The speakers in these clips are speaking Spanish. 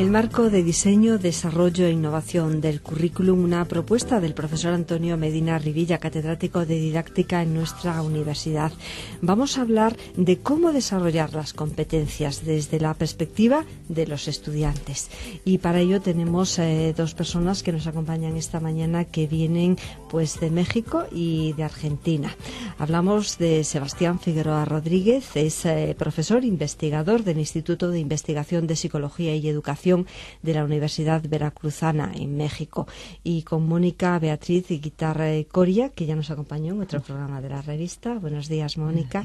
el marco de diseño, desarrollo e innovación del currículum, una propuesta del profesor Antonio Medina Rivilla, catedrático de didáctica en nuestra universidad. Vamos a hablar de cómo desarrollar las competencias desde la perspectiva de los estudiantes. Y para ello tenemos dos personas que nos acompañan esta mañana que vienen pues de México y de Argentina. Hablamos de Sebastián Figueroa Rodríguez, es profesor investigador del Instituto de Investigación de Psicología y Educación de la Universidad Veracruzana en México, y con Mónica Beatriz Guitar Coria, que ya nos acompañó en otro programa de la revista. Buenos días, Mónica.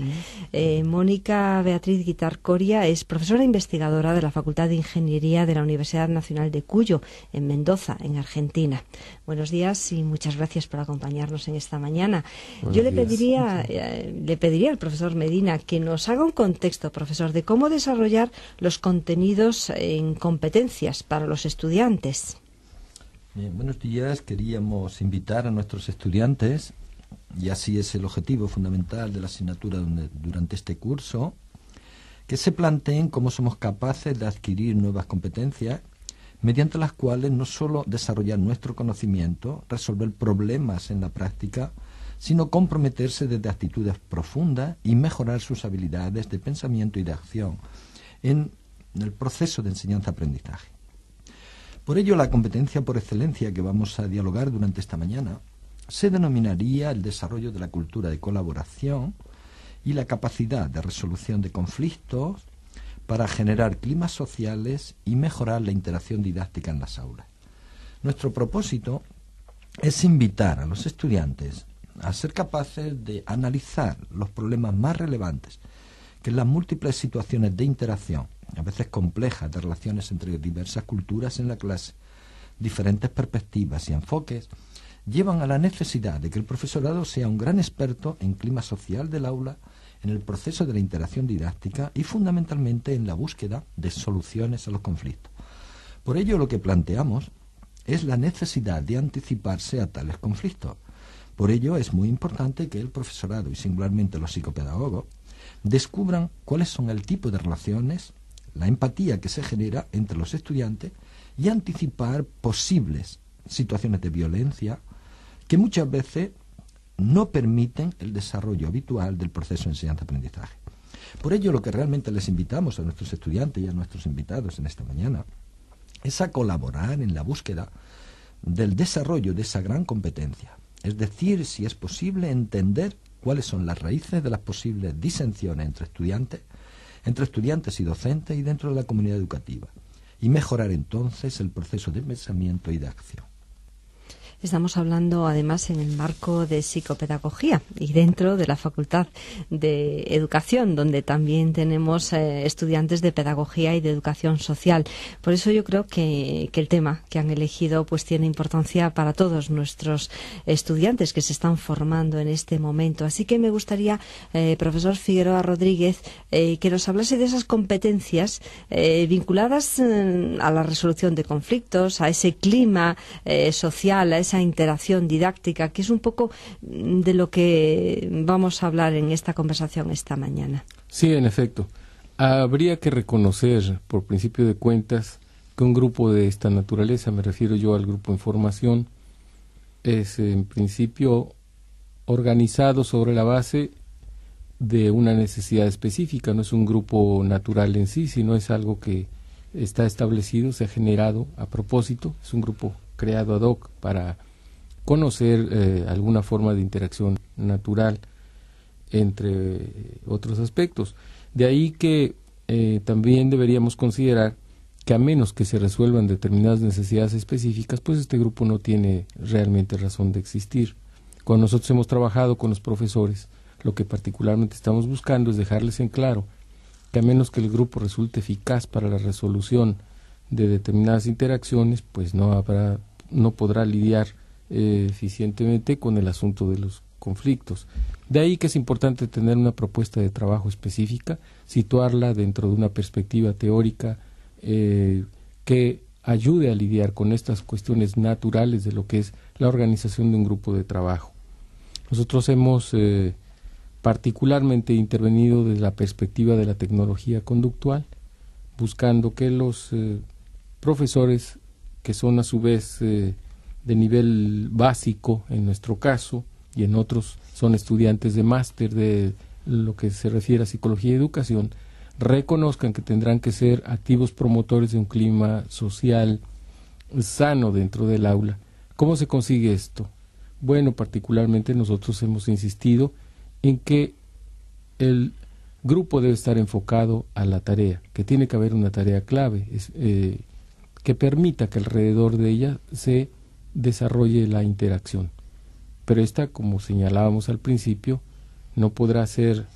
Mónica Beatriz Guitar Coria es profesora investigadora de la Facultad de Ingeniería de la Universidad Nacional de Cuyo, en Mendoza, en Argentina. Buenos días y muchas gracias por acompañarnos en esta mañana. Yo le pediría al profesor Medina que nos haga un contexto, profesor, de cómo desarrollar los contenidos en competencias para los estudiantes. Bien, buenos días. Queríamos invitar a nuestros estudiantes, y así es el objetivo fundamental de la asignatura durante este curso, que se planteen cómo somos capaces de adquirir nuevas competencias mediante las cuales no solo desarrollar nuestro conocimiento, resolver problemas en la práctica, sino comprometerse desde actitudes profundas y mejorar sus habilidades de pensamiento y de acción en el proceso de enseñanza-aprendizaje. Por ello, la competencia por excelencia que vamos a dialogar durante esta mañana se denominaría el desarrollo de la cultura de colaboración y la capacidad de resolución de conflictos para generar climas sociales y mejorar la interacción didáctica en las aulas. Nuestro propósito es invitar a los estudiantes a ser capaces de analizar los problemas más relevantes que en las múltiples situaciones de interacción, a veces complejas, de relaciones entre diversas culturas en la clase, diferentes perspectivas y enfoques, llevan a la necesidad de que el profesorado sea un gran experto en clima social del aula, en el proceso de la interacción didáctica y fundamentalmente en la búsqueda de soluciones a los conflictos. Por ello, lo que planteamos es la necesidad de anticiparse a tales conflictos. Por ello, es muy importante que el profesorado, y singularmente los psicopedagogos, descubran cuáles son el tipo de relaciones, la empatía que se genera entre los estudiantes y anticipar posibles situaciones de violencia que muchas veces no permiten el desarrollo habitual del proceso de enseñanza-aprendizaje. Por ello, lo que realmente les invitamos a nuestros estudiantes y a nuestros invitados en esta mañana es a colaborar en la búsqueda del desarrollo de esa gran competencia. Es decir, si es posible entender cuáles son las raíces de las posibles disensiones entre estudiantes y docentes y dentro de la comunidad educativa, y mejorar entonces el proceso de pensamiento y de acción. Estamos hablando además en el marco de psicopedagogía y dentro de la Facultad de Educación, donde también tenemos estudiantes de pedagogía y de educación social. Por eso yo creo que el tema que han elegido pues tiene importancia para todos nuestros estudiantes que se están formando en este momento. Así que me gustaría, profesor Figueroa Rodríguez, que nos hablase de esas competencias vinculadas a la resolución de conflictos, a ese clima social, a esa interacción didáctica, que es un poco de lo que vamos a hablar en esta conversación esta mañana. Sí, en efecto. Habría que reconocer, por principio de cuentas, que un grupo de esta naturaleza, me refiero yo al grupo en formación, es en principio organizado sobre la base de una necesidad específica. No es un grupo natural en sí, sino es algo que está establecido, se ha generado a propósito. Es un grupo creado ad hoc para conocer alguna forma de interacción natural entre otros aspectos. De ahí que también deberíamos considerar que a menos que se resuelvan determinadas necesidades específicas, pues este grupo no tiene realmente razón de existir. Cuando nosotros hemos trabajado con los profesores, lo que particularmente estamos buscando es dejarles en claro que a menos que el grupo resulte eficaz para la resolución de determinadas interacciones, pues no podrá lidiar eficientemente con el asunto de los conflictos. De ahí que es importante tener una propuesta de trabajo específica, situarla dentro de una perspectiva teórica que ayude a lidiar con estas cuestiones naturales de lo que es la organización de un grupo de trabajo. Nosotros hemos particularmente intervenido desde la perspectiva de la tecnología conductual, buscando que los profesores que son a su vez de nivel básico en nuestro caso, y en otros son estudiantes de máster de lo que se refiere a psicología y educación, reconozcan que tendrán que ser activos promotores de un clima social sano dentro del aula. ¿Cómo se consigue esto? Bueno, particularmente nosotros hemos insistido en que el grupo debe estar enfocado a la tarea, que tiene que haber una tarea clave, que permita que alrededor de ella se desarrolle la interacción. Pero esta, como señalábamos al principio, no podrá ser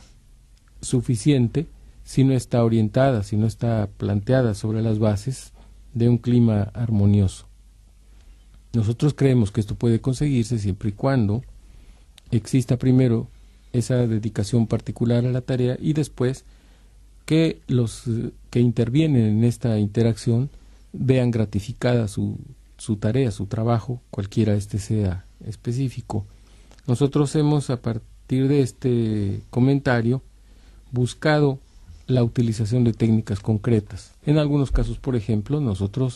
suficiente si no está orientada, si no está planteada sobre las bases de un clima armonioso. Nosotros creemos que esto puede conseguirse siempre y cuando exista primero esa dedicación particular a la tarea y después que los que intervienen en esta interacción vean gratificada su tarea, su trabajo, cualquiera este sea específico. Nosotros hemos, a partir de este comentario, buscado la utilización de técnicas concretas. En algunos casos, por ejemplo, nosotros,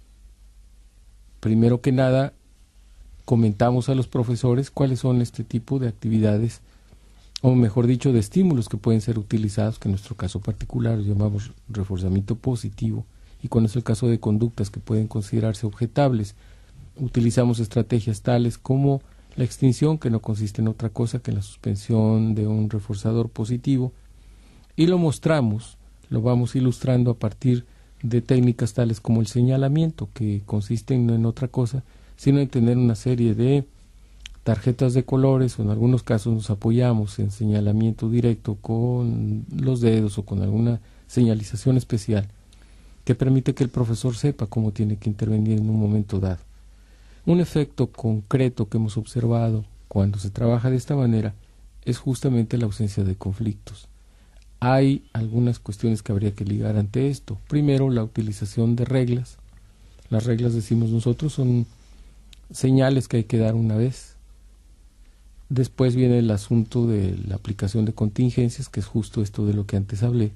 primero que nada, comentamos a los profesores cuáles son este tipo de actividades, o mejor dicho, de estímulos que pueden ser utilizados, que en nuestro caso particular llamamos reforzamiento positivo, y cuando es el caso de conductas que pueden considerarse objetables, utilizamos estrategias tales como la extinción, que no consiste en otra cosa que en la suspensión de un reforzador positivo, y lo mostramos, lo vamos ilustrando a partir de técnicas tales como el señalamiento, que consisten no en otra cosa, sino en tener una serie de tarjetas de colores, o en algunos casos nos apoyamos en señalamiento directo con los dedos o con alguna señalización especial que permite que el profesor sepa cómo tiene que intervenir en un momento dado. Un efecto concreto que hemos observado cuando se trabaja de esta manera es justamente la ausencia de conflictos. Hay algunas cuestiones que habría que ligar ante esto. Primero, la utilización de reglas. Las reglas, decimos nosotros, son señales que hay que dar una vez. Después viene el asunto de la aplicación de contingencias, que es justo esto de lo que antes hablé.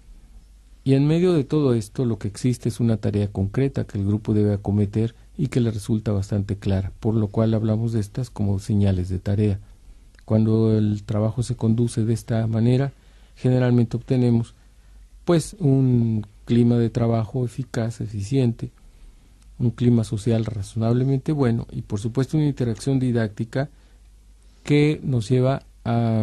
Y en medio de todo esto, lo que existe es una tarea concreta que el grupo debe acometer y que le resulta bastante clara, por lo cual hablamos de estas como señales de tarea. Cuando el trabajo se conduce de esta manera, generalmente obtenemos pues un clima de trabajo eficaz, eficiente, un clima social razonablemente bueno y por supuesto una interacción didáctica que nos lleva a,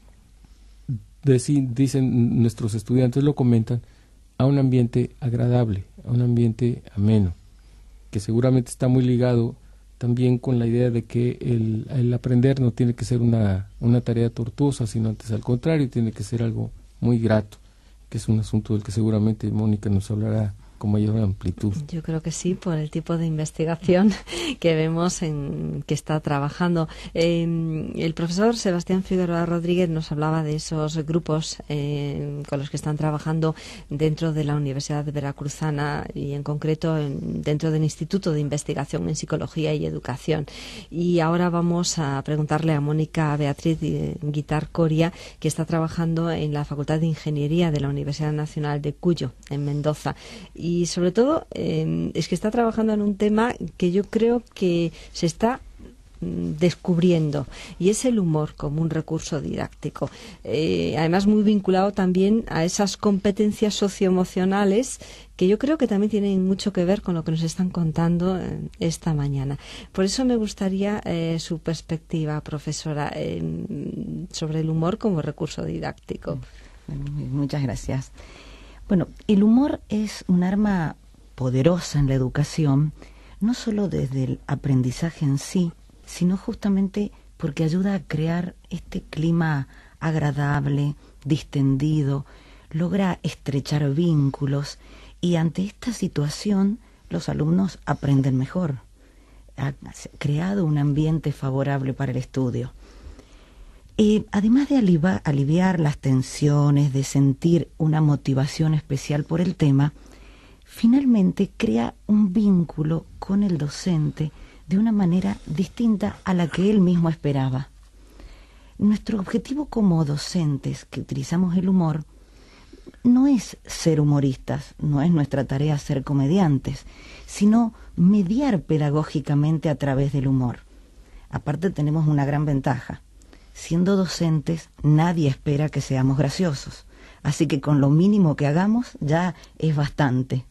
dicen nuestros estudiantes, lo comentan, a un ambiente agradable, a un ambiente ameno, que seguramente está muy ligado también con la idea de que el aprender no tiene que ser una tarea tortuosa, sino antes al contrario, tiene que ser algo muy grato, que es un asunto del que seguramente Mónica nos hablará con mayor amplitud. Yo creo que sí, por el tipo de investigación que vemos que está trabajando. El profesor Sebastián Figueroa Rodríguez nos hablaba de esos grupos con los que están trabajando dentro de la Universidad Veracruzana y en concreto dentro del Instituto de Investigación en Psicología y Educación. Y ahora vamos a preguntarle a Mónica Beatriz Guitar Coria, que está trabajando en la Facultad de Ingeniería de la Universidad Nacional de Cuyo, en Mendoza. Y sobre todo es que está trabajando en un tema que yo creo que se está descubriendo, y es el humor como un recurso didáctico. Además muy vinculado también a esas competencias socioemocionales que yo creo que también tienen mucho que ver con lo que nos están contando esta mañana. Por eso me gustaría su perspectiva, profesora, sobre el humor como recurso didáctico. Bueno, muchas gracias. Bueno, el humor es un arma poderosa en la educación, no solo desde el aprendizaje en sí, sino justamente porque ayuda a crear este clima agradable, distendido, logra estrechar vínculos y ante esta situación los alumnos aprenden mejor. Ha creado un ambiente favorable para el estudio. Además de aliviar las tensiones, de sentir una motivación especial por el tema, finalmente crea un vínculo con el docente de una manera distinta a la que él mismo esperaba. Nuestro objetivo como docentes que utilizamos el humor no es ser humoristas, no es nuestra tarea ser comediantes, sino mediar pedagógicamente a través del humor. Aparte tenemos una gran ventaja. Siendo docentes, nadie espera que seamos graciosos, así que con lo mínimo que hagamos ya es bastante.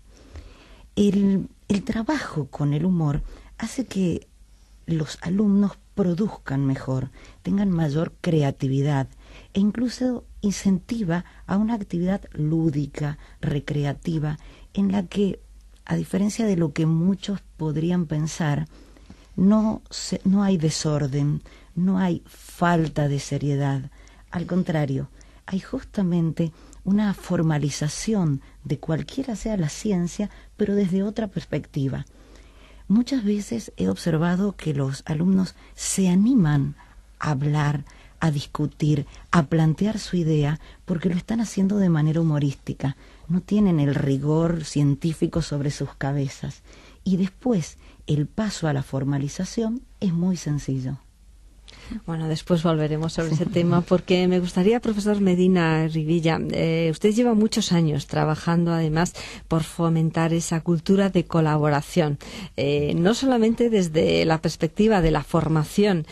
El trabajo con el humor hace que los alumnos produzcan mejor, tengan mayor creatividad e incluso incentiva a una actividad lúdica, recreativa, en la que, a diferencia de lo que muchos podrían pensar, no hay desorden, no hay falta de seriedad. Al contrario, hay justamente una formalización de cualquiera sea la ciencia, pero desde otra perspectiva. Muchas veces he observado que los alumnos se animan a hablar, a discutir, a plantear su idea, porque lo están haciendo de manera humorística. No tienen el rigor científico sobre sus cabezas. Y después, el paso a la formalización es muy sencillo. Bueno, después volveremos sobre ese tema, porque me gustaría, profesor Medina Rivilla, usted lleva muchos años trabajando además por fomentar esa cultura de colaboración, no solamente desde la perspectiva de la formación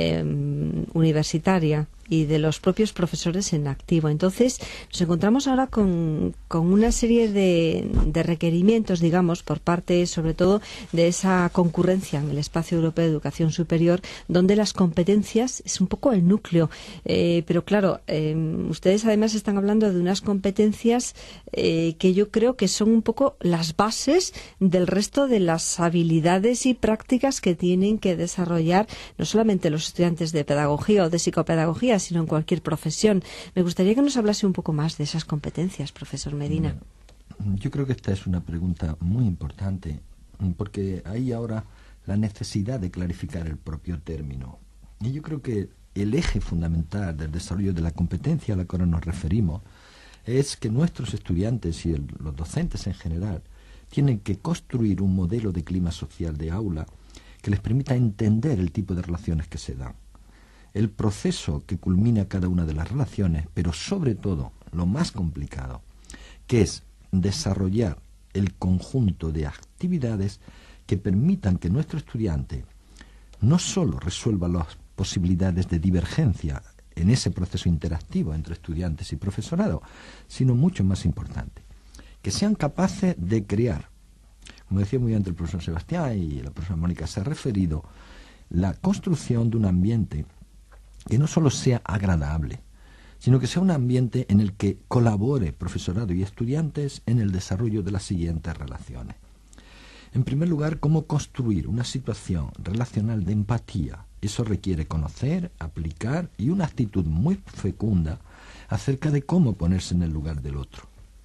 universitaria y de los propios profesores en activo. Entonces, nos encontramos ahora con una serie de requerimientos, digamos, por parte, sobre todo, de esa concurrencia en el espacio europeo de educación superior, donde las competencias es un poco el núcleo. Pero claro, ustedes además están hablando de unas competencias que yo creo que son un poco las bases del resto de las habilidades y prácticas que tienen que desarrollar no solamente los estudiantes de pedagogía o de psicopedagogía, sino en cualquier profesión. Me gustaría que nos hablase un poco más de esas competencias, profesor Medina. Yo creo que esta es una pregunta muy importante, porque hay ahora la necesidad de clarificar el propio término. Y yo creo que el eje fundamental del desarrollo de la competencia a la que ahora nos referimos es que nuestros estudiantes y los docentes en general tienen que construir un modelo de clima social de aula que les permita entender el tipo de relaciones que se dan, el proceso que culmina cada una de las relaciones, pero sobre todo lo más complicado, que es desarrollar el conjunto de actividades que permitan que nuestro estudiante no solo resuelva las posibilidades de divergencia en ese proceso interactivo entre estudiantes y profesorado, sino mucho más importante, que sean capaces de crear, como decía muy bien el profesor Sebastián y la profesora Mónica se ha referido, la construcción de un ambiente que no solo sea agradable, sino que sea un ambiente en el que colabore profesorado y estudiantes en el desarrollo de las siguientes relaciones. En primer lugar, cómo construir una situación relacional de empatía. Eso requiere conocer, aplicar y una actitud muy fecunda acerca de cómo ponerse en el lugar del otro.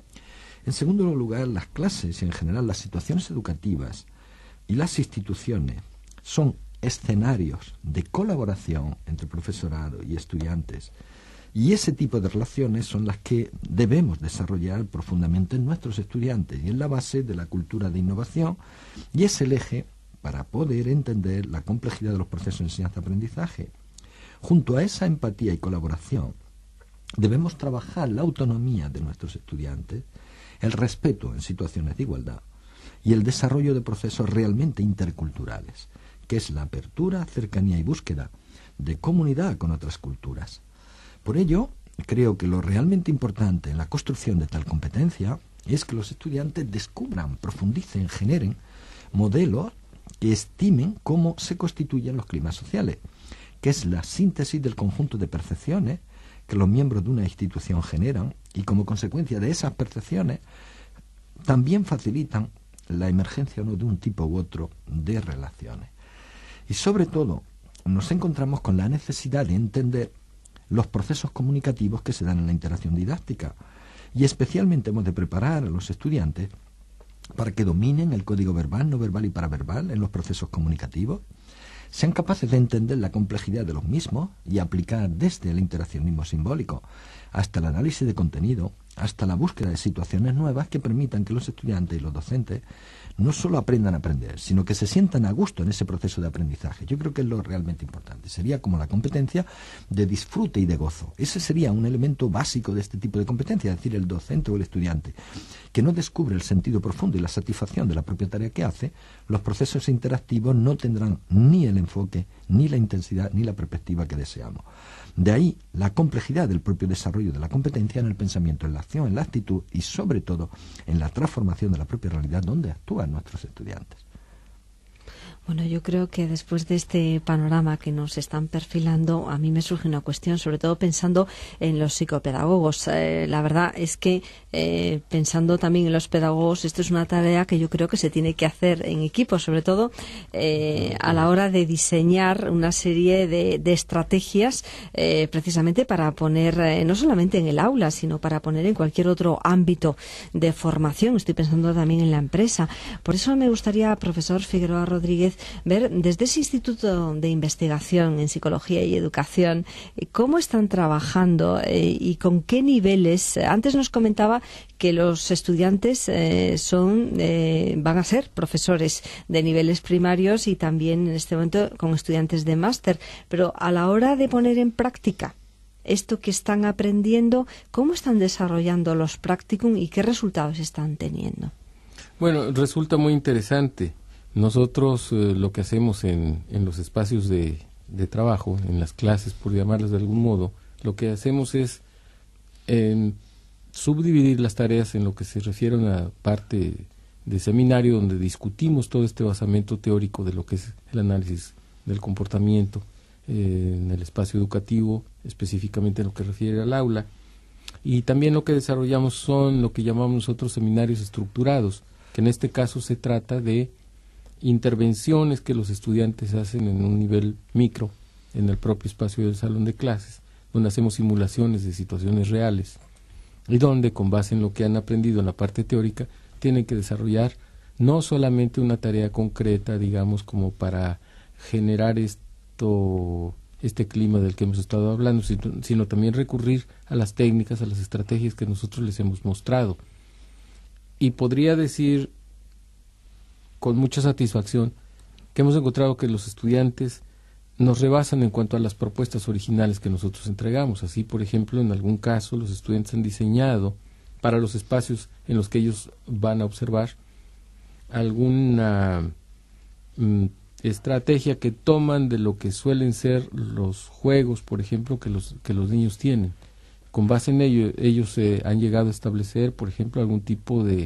En segundo lugar, las clases y en general las situaciones educativas y las instituciones son escenarios de colaboración entre profesorado y estudiantes, y ese tipo de relaciones son las que debemos desarrollar profundamente en nuestros estudiantes, y es la base de la cultura de innovación y es el eje para poder entender la complejidad de los procesos de enseñanza-aprendizaje. Junto a esa empatía y colaboración debemos trabajar la autonomía de nuestros estudiantes, el respeto en situaciones de igualdad y el desarrollo de procesos realmente interculturales, que es la apertura, cercanía y búsqueda de comunidad con otras culturas. Por ello, creo que lo realmente importante en la construcción de tal competencia es que los estudiantes descubran, profundicen, generen modelos que estimen cómo se constituyen los climas sociales, que es la síntesis del conjunto de percepciones que los miembros de una institución generan y como consecuencia de esas percepciones también facilitan la emergencia o no de un tipo u otro de relaciones. Y sobre todo, nos encontramos con la necesidad de entender los procesos comunicativos que se dan en la interacción didáctica y especialmente hemos de preparar a los estudiantes para que dominen el código verbal, no verbal y paraverbal en los procesos comunicativos, sean capaces de entender la complejidad de los mismos y aplicar desde el interaccionismo simbólico hasta el análisis de contenido hasta la búsqueda de situaciones nuevas que permitan que los estudiantes y los docentes no solo aprendan a aprender, sino que se sientan a gusto en ese proceso de aprendizaje. Yo creo que es lo realmente importante. Sería como la competencia de disfrute y de gozo. Ese sería un elemento básico de este tipo de competencia, es decir, el docente o el estudiante, que no descubre el sentido profundo y la satisfacción de la propia tarea que hace, los procesos interactivos no tendrán ni el enfoque, ni la intensidad, ni la perspectiva que deseamos. De ahí la complejidad del propio desarrollo de la competencia en el pensamiento, en la acción, en la actitud y sobre todo en la transformación de la propia realidad donde actúan nuestros estudiantes. Bueno, yo creo que después de este panorama que nos están perfilando, a mí me surge una cuestión, sobre todo pensando en los psicopedagogos. La verdad es que pensando también en los pedagogos, esto es una tarea que yo creo que se tiene que hacer en equipo, sobre todo a la hora de diseñar una serie de estrategias precisamente para poner, no solamente en el aula, sino para poner en cualquier otro ámbito de formación. Estoy pensando también en la empresa. Por eso me gustaría, profesor Figueroa Rodríguez, ver desde ese Instituto de Investigación en Psicología y Educación cómo están trabajando y con qué niveles. Antes nos comentaba que los estudiantes van a ser profesores de niveles primarios y también en este momento con estudiantes de máster, pero a la hora de poner en práctica esto que están aprendiendo, ¿cómo están desarrollando los practicum y qué resultados están teniendo? Bueno, resulta muy interesante. Nosotros lo que hacemos en los espacios de trabajo, en las clases, por llamarlas de algún modo, lo que hacemos es subdividir las tareas en lo que se refiere a una parte de seminario donde discutimos todo este basamento teórico de lo que es el análisis del comportamiento en el espacio educativo, específicamente en lo que refiere al aula. Y también lo que desarrollamos son lo que llamamos nosotros seminarios estructurados, que en este caso se trata de intervenciones que los estudiantes hacen en un nivel micro, en el propio espacio del salón de clases, donde hacemos simulaciones de situaciones reales y donde, con base en lo que han aprendido en la parte teórica, tienen que desarrollar no solamente una tarea concreta, digamos, como para generar este clima del que hemos estado hablando, sino también recurrir a las técnicas, a las estrategias que nosotros les hemos mostrado. Y podría decir con mucha satisfacción que hemos encontrado que los estudiantes nos rebasan en cuanto a las propuestas originales que nosotros entregamos. Así, por ejemplo, en algún caso los estudiantes han diseñado para los espacios en los que ellos van a observar alguna estrategia que toman de lo que suelen ser los juegos, por ejemplo, que los niños tienen. Con base en ello, ellos han llegado a establecer, por ejemplo, algún tipo de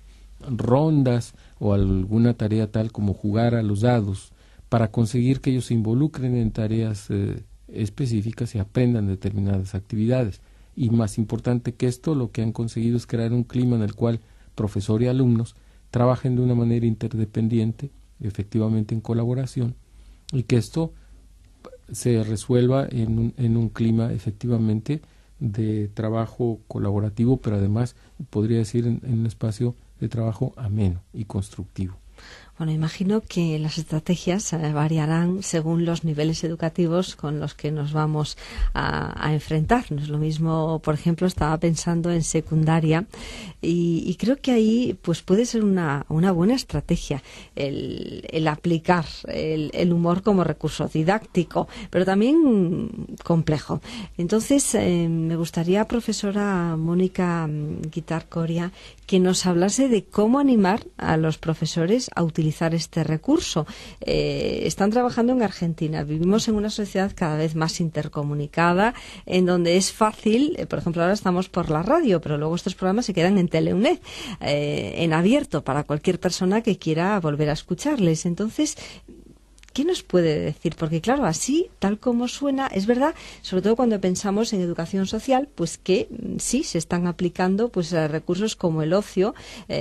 rondas o alguna tarea tal como jugar a los dados para conseguir que ellos se involucren en tareas específicas y aprendan determinadas actividades. Y más importante que esto, lo que han conseguido es crear un clima en el cual profesor y alumnos trabajen de una manera interdependiente, efectivamente en colaboración, y que esto se resuelva en un clima efectivamente de trabajo colaborativo, pero además podría decir en un espacio de trabajo ameno y constructivo. Bueno, imagino que las estrategias variarán según los niveles educativos con los que nos vamos a enfrentar. No es lo mismo, por ejemplo, estaba pensando en secundaria y creo que ahí pues puede ser una buena estrategia el aplicar el humor como recurso didáctico, pero también complejo. Entonces, me gustaría, profesora Mónica Guitart Coria, que nos hablase de cómo animar a los profesores a utilizar este recurso. Están trabajando en Argentina. Vivimos en una sociedad cada vez más intercomunicada, en donde es fácil, por ejemplo, ahora estamos por la radio, pero luego estos programas se quedan en TeleUNED, en abierto para cualquier persona que quiera volver a escucharles. Entonces, ¿qué nos puede decir? Porque claro, así, tal como suena, es verdad, sobre todo cuando pensamos en educación social, pues que sí se están aplicando pues recursos como el ocio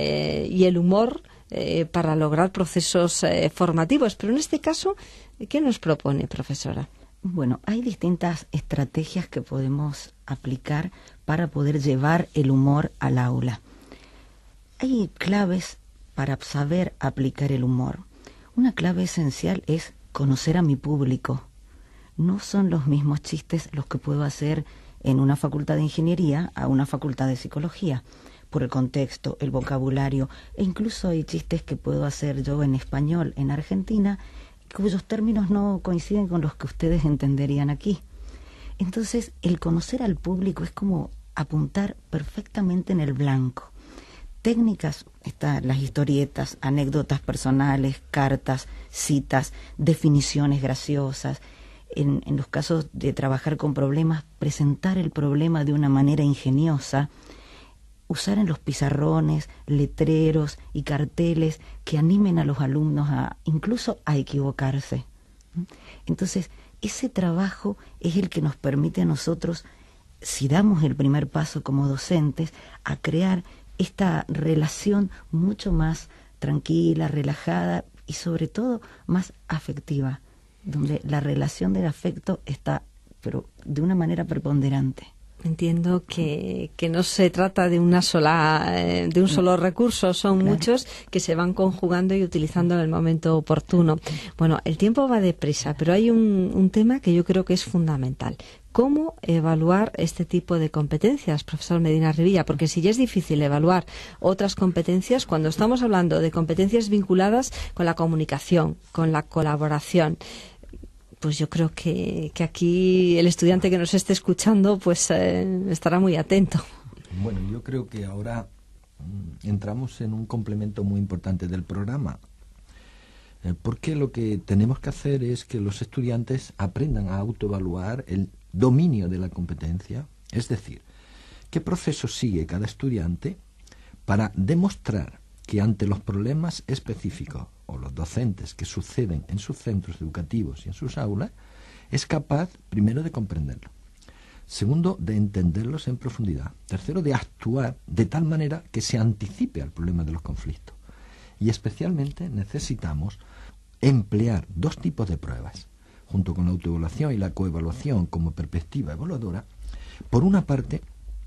y el humor para lograr procesos formativos. Pero en este caso, ¿qué nos propone, profesora? Bueno, hay distintas estrategias que podemos aplicar para poder llevar el humor al aula. Hay claves para saber aplicar el humor. Una clave esencial es conocer a mi público. No son los mismos chistes los que puedo hacer en una facultad de ingeniería a una facultad de psicología, por el contexto, el vocabulario, e incluso hay chistes que puedo hacer yo en español en Argentina, cuyos términos no coinciden con los que ustedes entenderían aquí. Entonces, el conocer al público es como apuntar perfectamente en el blanco. Técnicas, están las historietas, anécdotas personales, cartas, citas, definiciones graciosas. En los casos de trabajar con problemas, presentar el problema de una manera ingeniosa, usar en los pizarrones, letreros y carteles que animen a los alumnos incluso a equivocarse. Entonces, ese trabajo es el que nos permite a nosotros, si damos el primer paso como docentes, a crear esta relación mucho más tranquila, relajada y sobre todo más afectiva, donde la relación del afecto está, pero de una manera preponderante. Entiendo que no se trata de un solo recurso, son muchos que se van conjugando y utilizando en el momento oportuno. Bueno, el tiempo va deprisa, pero hay un tema que yo creo que es fundamental. ¿Cómo evaluar este tipo de competencias, profesor Medina Rivilla? Porque si ya es difícil evaluar otras competencias, cuando estamos hablando de competencias vinculadas con la comunicación, con la colaboración, pues yo creo que aquí el estudiante que nos esté escuchando pues estará muy atento. Bueno, yo creo que ahora entramos en un complemento muy importante del programa, porque lo que tenemos que hacer es que los estudiantes aprendan a autoevaluar el dominio de la competencia, es decir, qué proceso sigue cada estudiante para demostrar que ante los problemas específicos o los docentes que suceden en sus centros educativos y en sus aulas, es capaz, primero, de comprenderlo, segundo, de entenderlos en profundidad, tercero, de actuar de tal manera que se anticipe al problema de los conflictos. Y especialmente necesitamos emplear dos tipos de pruebas, junto con la autoevaluación y la coevaluación como perspectiva evaluadora. Por una parte,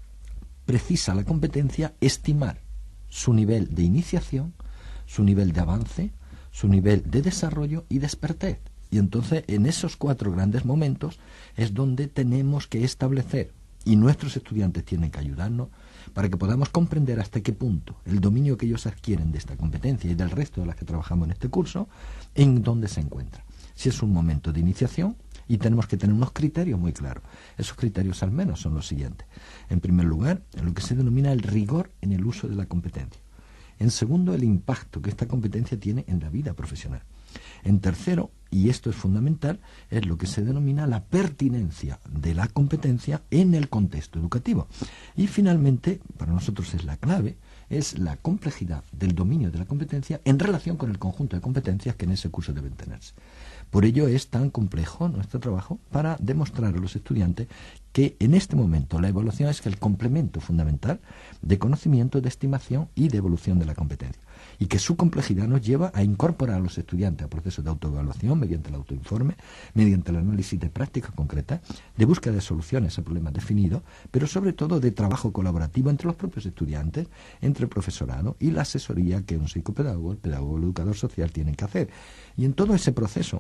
precisa la competencia estimar su nivel de iniciación, su nivel de avance, su nivel de desarrollo y de expertez. Y entonces, en esos 4 grandes momentos es donde tenemos que establecer, y nuestros estudiantes tienen que ayudarnos, para que podamos comprender hasta qué punto el dominio que ellos adquieren de esta competencia y del resto de las que trabajamos en este curso, en dónde se encuentra. Si es un momento de iniciación, y tenemos que tener unos criterios muy claros. Esos criterios al menos son los siguientes. En primer lugar, lo que se denomina el rigor en el uso de la competencia. En segundo, el impacto que esta competencia tiene en la vida profesional. En tercero, y esto es fundamental, es lo que se denomina la pertinencia de la competencia en el contexto educativo. Y finalmente, para nosotros es la clave, es la complejidad del dominio de la competencia en relación con el conjunto de competencias que en ese curso deben tenerse. Por ello es tan complejo nuestro trabajo para demostrar a los estudiantes que en este momento la evaluación es el complemento fundamental de conocimiento, de estimación y de evolución de la competencia. Y que su complejidad nos lleva a incorporar a los estudiantes a procesos de autoevaluación mediante el autoinforme, mediante el análisis de prácticas concretas, de búsqueda de soluciones a problemas definidos, pero sobre todo de trabajo colaborativo entre los propios estudiantes, entre el profesorado y la asesoría que un psicopedagogo, el pedagogo, el educador social tienen que hacer. Y en todo ese proceso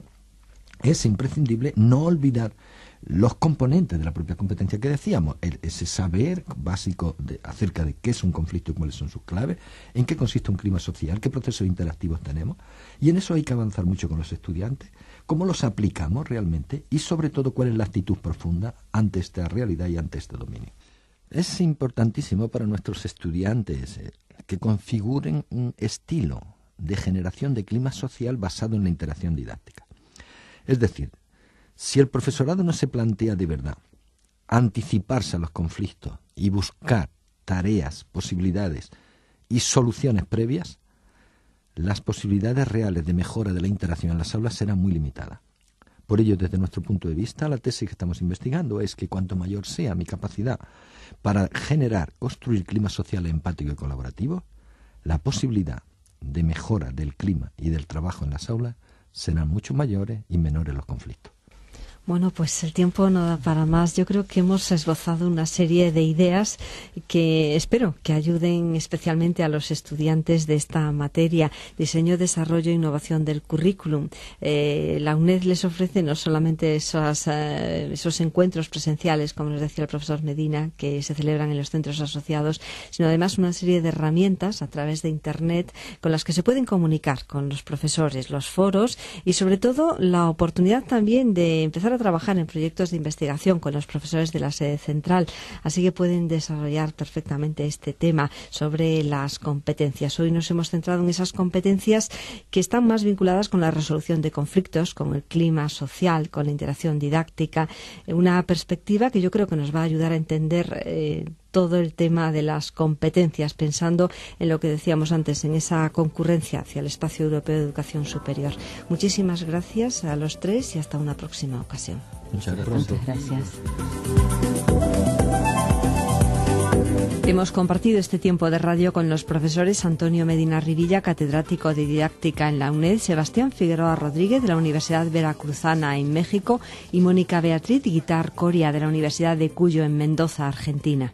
es imprescindible no olvidar los componentes de la propia competencia que decíamos, ese saber básico acerca de qué es un conflicto y cuáles son sus claves, en qué consiste un clima social, qué procesos interactivos tenemos, y en eso hay que avanzar mucho con los estudiantes, cómo los aplicamos realmente y sobre todo cuál es la actitud profunda ante esta realidad y ante este dominio. Es importantísimo para nuestros estudiantes que configuren un estilo de generación de clima social basado en la interacción didáctica. Es decir, si el profesorado no se plantea de verdad anticiparse a los conflictos y buscar tareas, posibilidades y soluciones previas, las posibilidades reales de mejora de la interacción en las aulas serán muy limitadas. Por ello, desde nuestro punto de vista, la tesis que estamos investigando es que cuanto mayor sea mi capacidad para construir clima social empático y colaborativo, la posibilidad de mejora del clima y del trabajo en las aulas serán mucho mayores y menores los conflictos. Bueno, pues el tiempo no da para más. Yo creo que hemos esbozado una serie de ideas que espero que ayuden especialmente a los estudiantes de esta materia, diseño, desarrollo e innovación del currículum. La UNED les ofrece no solamente esos encuentros presenciales, como nos decía el profesor Medina, que se celebran en los centros asociados, sino además una serie de herramientas a través de Internet con las que se pueden comunicar con los profesores, los foros y sobre todo la oportunidad también de empezar a trabajar en proyectos de investigación con los profesores de la sede central, así que pueden desarrollar perfectamente este tema sobre las competencias. Hoy nos hemos centrado en esas competencias que están más vinculadas con la resolución de conflictos, con el clima social, con la interacción didáctica, una perspectiva que yo creo que nos va a ayudar a entender todo el tema de las competencias, pensando en lo que decíamos antes, en esa concurrencia hacia el Espacio Europeo de Educación Superior. Muchísimas gracias a los tres y hasta una próxima ocasión. Muchas gracias. Muchas gracias. Hemos compartido este tiempo de radio con los profesores Antonio Medina Rivilla, catedrático de Didáctica en la UNED, Sebastián Figueroa Rodríguez, de la Universidad Veracruzana en México, y Mónica Beatriz Guitar Coria, de la Universidad de Cuyo en Mendoza, Argentina.